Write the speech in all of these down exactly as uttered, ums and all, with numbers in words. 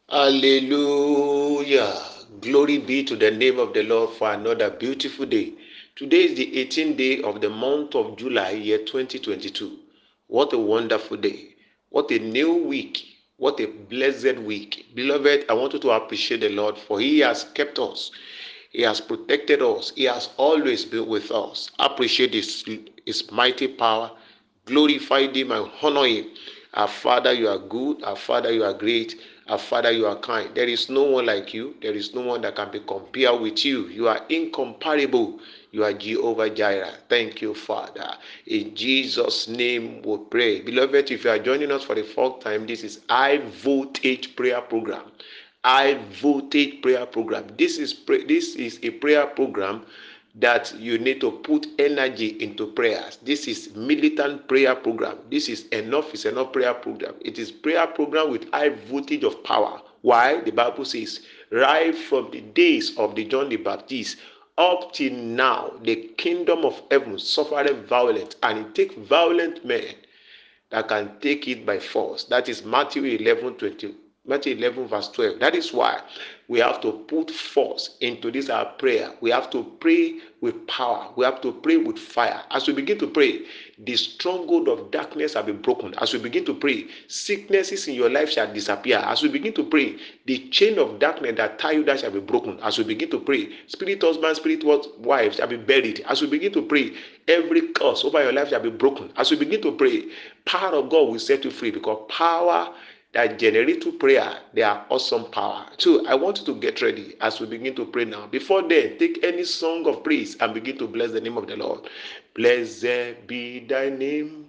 Hallelujah. Glory be to the name of the Lord for another beautiful day. Today is the eighteenth day of the month of July, year twenty twenty-two. What a wonderful day. What a new week. What a blessed week. Beloved, I want you to appreciate the Lord for He has kept us. He has protected us. He has always been with us. Appreciate His, His mighty power. Glorify Him and honor Him. Our Father, you are good. Our Father, you are great. Our Father, you are kind. There is no one like you. There is no one that can be compared with you. You are incomparable. You are Jehovah Jireh. Thank you, Father. In Jesus' name we pray. Beloved, if you are joining us for the fourth time, this is High Voltage Prayer Program. High Voltage Prayer Program. This is this is a prayer program that you need to put energy into prayers. This is militant prayer program. This is enough is enough prayer program. It is prayer program with high voltage of power. Why? The Bible says, right from the days of the John the Baptist up till now, the kingdom of heaven suffered violence, and it takes violent men that can take it by force. That is Matthew eleven twenty. Matthew eleven verse twelve. That is why we have to put force into this our prayer. We have to pray with power. We have to pray with fire. As we begin to pray, the stronghold of darkness shall be broken. As we begin to pray, sicknesses in your life shall disappear. As we begin to pray, the chain of darkness that tie you down shall be broken. As we begin to pray, spirit husband, spirit wife shall be buried. As we begin to pray, every curse over your life shall be broken. As we begin to pray, power of God will set you free, because power that generates to prayer, they are awesome power. So I want you to get ready as we begin to pray now. Before then, take any song of praise and begin to bless the name of the Lord. Blessed be thy name.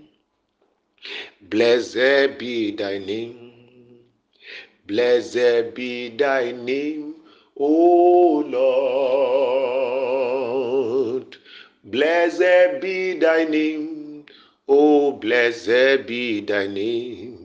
Blessed be thy name. Blessed be thy name, O Lord. Blessed be thy name. Oh, blessed be thy name.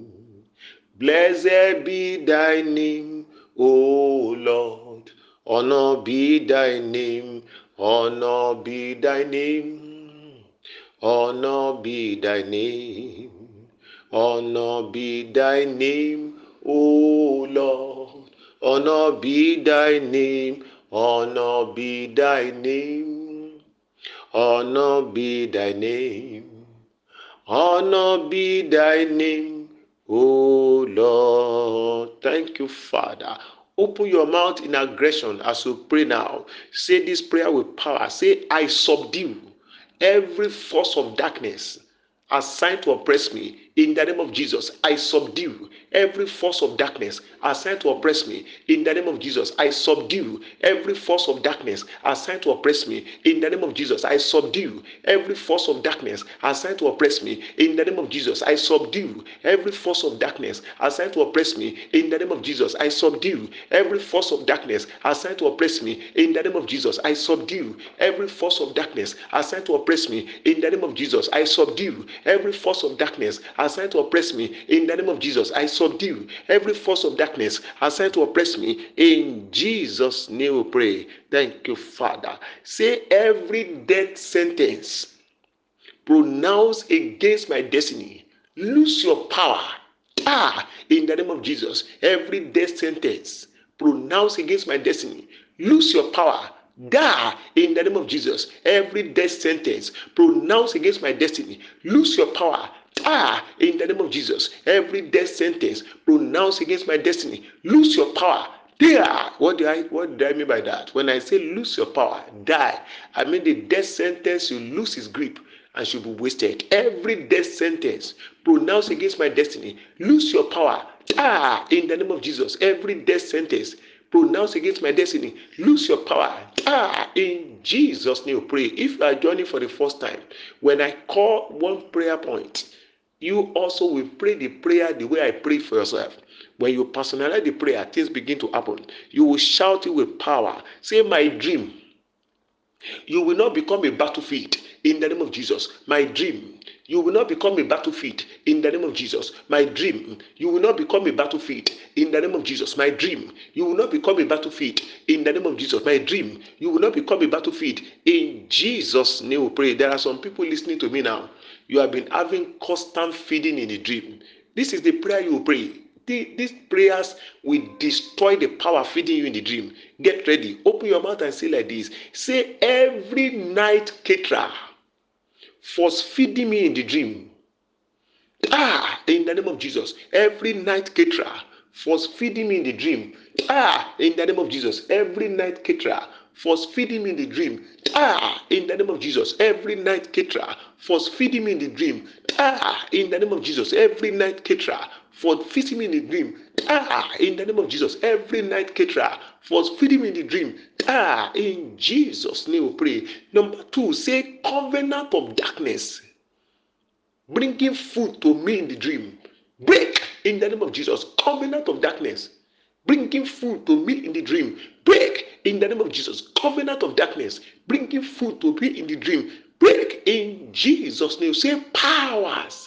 Blessed be thy name, O Lord. Honor be thy name. Honor be thy name. Honor be thy name. Honor be thy name, O Lord. Honor be thy name. Honor be thy name. Honor be thy name. Honor be thy name, O Lord. Thank you, Father. Open your mouth in aggression as we pray now. Say this prayer with power. Say, I subdue every force of darkness assigned to oppress me. In the name of Jesus, I subdue every force of darkness assigned to oppress me. In the name of Jesus, I subdue every force of darkness assigned to oppress me. In the name of Jesus, I subdue every force of darkness assigned to oppress me. In the name of Jesus, I subdue every force of darkness assigned to oppress me. In the name of Jesus, I subdue every force of darkness assigned to oppress me. In the name of Jesus, I subdue every force of darkness assigned to oppress me. In the name of Jesus, I subdue every force of darkness assigned to oppress me. In the name of Jesus, I subdue every force of darkness assigned to oppress me. In Jesus' name we pray. Thank you, Father. Say, every death sentence pronounced against my destiny, lose your power. Ah, in the name of Jesus, every death sentence pronounced against my destiny, lose your power. Die in the name of Jesus. Every death sentence pronounced against my destiny, lose your power. Die in the name of Jesus. Every death sentence pronounced against my destiny, lose your power. Die. What do I what do I mean by that? When I say lose your power, die, I mean the death sentence you lose its grip and should be wasted. Every death sentence pronounced against my destiny, lose your power. Die in the name of Jesus. Every death sentence pronounced against my destiny, lose your power. Ah, in Jesus' name, pray. If you are joining for the first time, when I call one prayer point, you also will pray the prayer the way I pray for yourself. When you personalize the prayer, things begin to happen. You will shout it with power. Say, my dream. You will not become a battlefield in the name of Jesus. My dream. You will not become a battlefield in the name of Jesus. My dream. You will not become a battlefield in the name of Jesus. My dream. You will not become a battlefield in the name of Jesus. My dream. You will not become a battlefield in Jesus' name we pray. There are some people listening to me now. You have been having constant feeding in the dream. This is the prayer you will pray. these prayers will destroy the power feeding you in the dream. Get ready. Open your mouth and say like this. Say, every night caterer force feeding me in the dream. Ah, in the name of Jesus. Every night caterer force feeding me in the dream. Ah, in the name of Jesus. Every night caterer force feeding me in the dream. Ah, in the name of Jesus. Every night caterer force feeding me in the dream. Ah, in the name of Jesus. Every night caterer for feeding me in the dream. Ah, in the name of Jesus. Every night caterer for feeding me in the dream. Ah, in Jesus' name we pray. Number two, say covenant of darkness bringing food to me in the dream. Break in the name of Jesus. Covenant of darkness bringing food to me in the dream. Break in the name of Jesus. Covenant of darkness bringing food to me in the dream. Break in Jesus' name. Say powers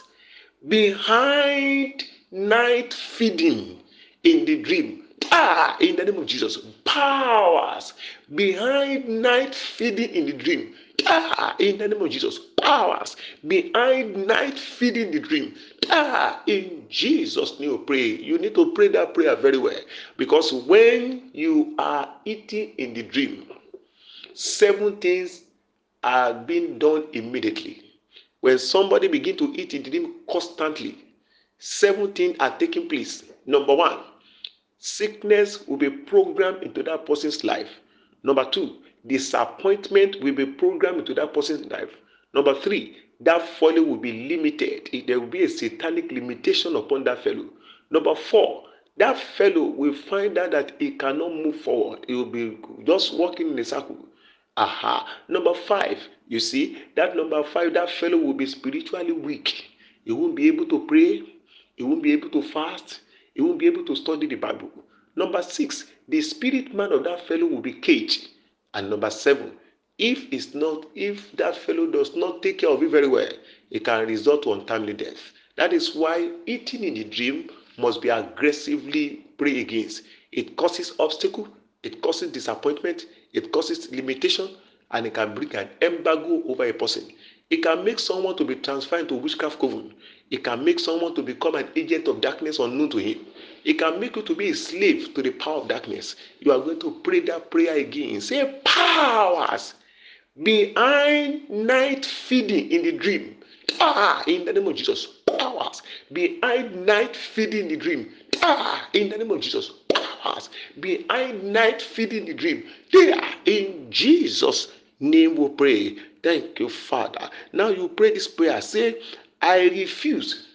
behind night feeding in the dream. Ah, in the name of Jesus. Powers behind night feeding in the dream. Ah, in the name of Jesus. Powers behind night feeding in the dream. Ah, in Jesus' name we pray. You need to pray that prayer very well, because when you are eating in the dream, seven things are being done immediately. When somebody begin to eat in the dream constantly, seven things are taking place. Number one, sickness will be programmed into that person's life. Number two, disappointment will be programmed into that person's life. Number three, that fellow will be limited. There will be a satanic limitation upon that fellow. Number four, that fellow will find out that he cannot move forward. He will be just walking in a circle. Aha. Number five, you see, that number five, that fellow will be spiritually weak. He won't be able to pray. He won't be able to fast. He won't be able to study the Bible. Number six, the spirit man of that fellow will be caged. And number seven, if it's not, if that fellow does not take care of it very well, it can result to untimely death. That is why eating in the dream must be aggressively prayed against. It causes obstacle, it causes disappointment, it causes limitation, and it can bring an embargo over a person. It can make someone to be transferred into witchcraft coven. It can make someone to become an agent of darkness unknown to him. It can make you to be a slave to the power of darkness. You are going to pray that prayer again. Say, powers behind night feeding in the dream. Ah, in the name of Jesus. Powers behind night feeding in the dream. Ah, in the name of Jesus. Powers behind night feeding in the dream. There, in Jesus' name we pray. Thank you, Father. Now you pray this prayer. Say, I refuse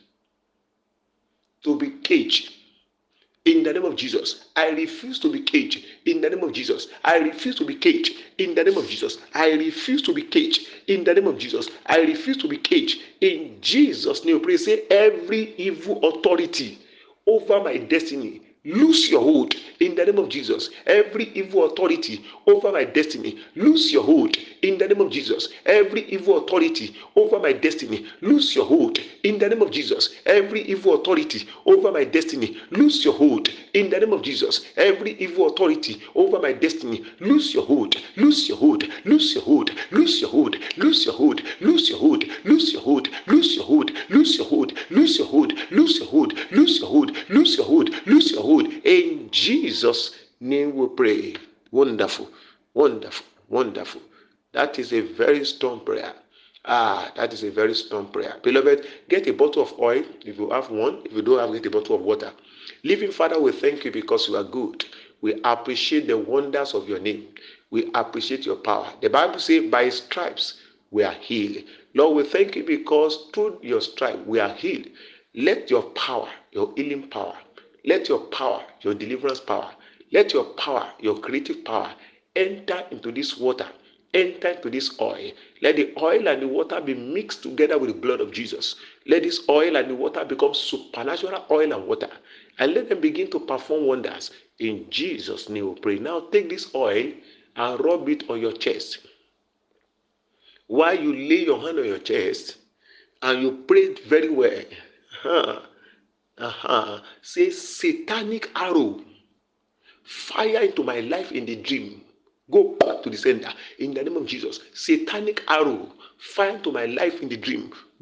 to be caged. In the name of Jesus, I refuse to be caged. In the name of Jesus, I refuse to be caged. In the name of Jesus, I refuse to be caged. In the name of Jesus, I refuse to be caged. In Jesus' name, pray. Say, every evil authority over my destiny, lose your hold. In the name of Jesus, every evil authority over my destiny, lose your hold. In the name of Jesus, every evil authority over my destiny, lose your hold. In the name of Jesus, every evil authority over my destiny, lose your hold. In the name of Jesus, every evil authority over my destiny, lose your hold, lose your hold, lose your hold, lose your hold, lose your hold, lose your hold, lose your hold, lose your hold, lose your hold, lose your hold, lose your hold, lose your hold, lose your hold, lose your hold. In Jesus' name we pray. Wonderful, wonderful, wonderful. That is a very strong prayer. Ah, that is a very strong prayer. Beloved, get a bottle of oil if you have one. If you don't have, get a bottle of water. Living Father, we thank you because you are good. We appreciate the wonders of your name. We appreciate your power. The Bible says, by stripes we are healed. Lord, we thank you because through your stripe we are healed. Let your power, your healing power, let your power, your deliverance power, let your power, your creative power enter into this water, enter into this oil. Let the oil and the water be mixed together with the blood of Jesus. Let this oil and the water become supernatural oil and water, and let them begin to perform wonders. In Jesus' name we pray. Now take this oil and rub it on your chest. While you lay your hand on your chest and you pray very well, uh-huh, uh-huh, say, satanic arrow, fire into my life in the dream. Go back to the sender in the name of Jesus. Satanic arrow, fire into my life in the dream.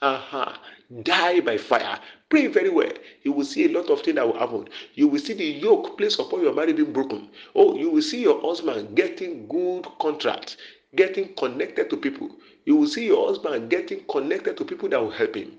uh-huh, die by fire. Pray very well. You will see a lot of things that will happen. You will see the yoke placed upon your marriage being broken. Oh, you will see your husband getting good contracts, getting connected to people. You will see your husband getting connected to people that will help him.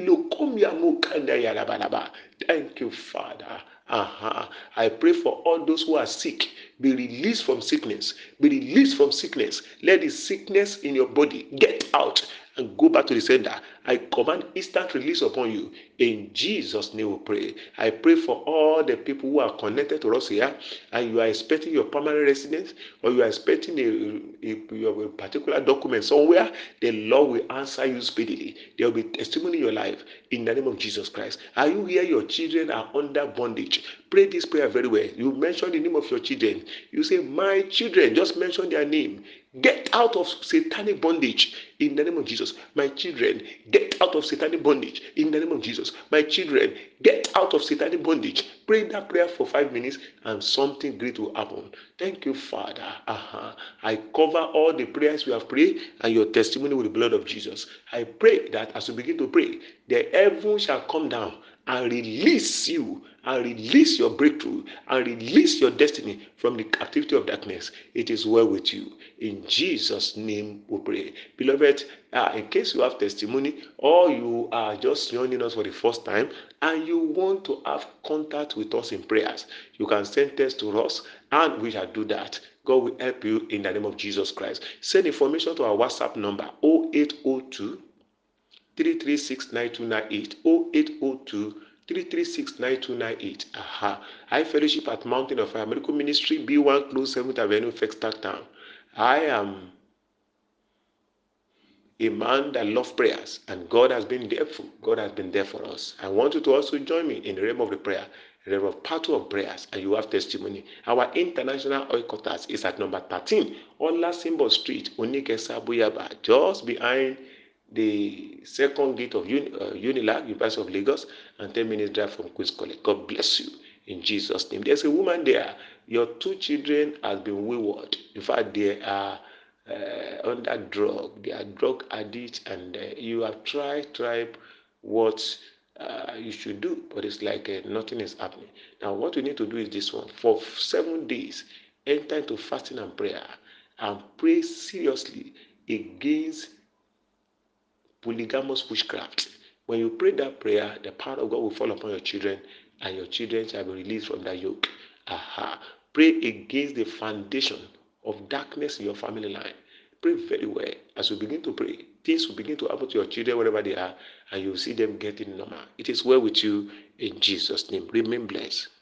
Thank you, Father. Uh-huh. I pray for all those who are sick. Be released from sickness. Be released from sickness. Let the sickness in your body get out and go back to the sender. I command instant release upon you. In Jesus' name we pray. I pray for all the people who are connected to us here, and you are expecting your permanent residence, or you are expecting a, a, a, a particular document somewhere. The Lord will answer you speedily. There will be testimony in your life in the name of Jesus Christ. Are you here? Your children are under bondage. Pray this prayer very well. You mention the name of your children. You say, my children, just mention their name. Get out of satanic bondage in the name of Jesus. My children, get out of satanic bondage in the name of Jesus. My children, get out of satanic bondage. Pray that prayer for five minutes and something great will happen. Thank you, Father. Uh-huh. I cover all the prayers we have prayed and your testimony with the blood of Jesus. I pray that as you begin to pray, the heaven shall come down and release you and release your breakthrough and release your destiny from the captivity of darkness. It is well with you. In Jesus' name we pray. Beloved, uh, in case you have testimony or you are just joining us for the first time and you want to have contact with us in prayers, you can send text to us and we shall do that. God will help you in the name of Jesus Christ. Send information to our WhatsApp number zero eight zero two three three six nine two nine eight zero eight zero two three three six nine two nine eight. Aha. I fellowship at Mountain of Fire Medical Ministry, B one Close seventh Avenue, Fexter Town. I am a man that loves prayers, and God has been there for God has been there for us. I want you to also join me in the realm of the prayer, the realm of battle of prayers, and you have testimony. Our international headquarters is at number thirteen, Olasimbo Street, Onikesa Buyaba, just behind the second gate of Uni, uh, Unilag, University of Lagos, and ten minutes drive from Queen's College. God bless you in Jesus' name. There's a woman there. Your two children has been wayward. In fact, they are uh, under drug. They are drug addicts, and uh, you have tried, tried what uh, you should do, but it's like uh, nothing is happening. Now, what you need to do is this one. For seven days, enter into fasting and prayer, and pray seriously against polygamous witchcraft. When you pray that prayer, the power of God will fall upon your children, and your children shall be released from that yoke. Aha. Pray against the foundation of darkness in your family line. Pray very well. As you begin to pray, things will begin to happen to your children wherever they are, and you will see them getting normal. It is well with you in Jesus' name. Remain blessed.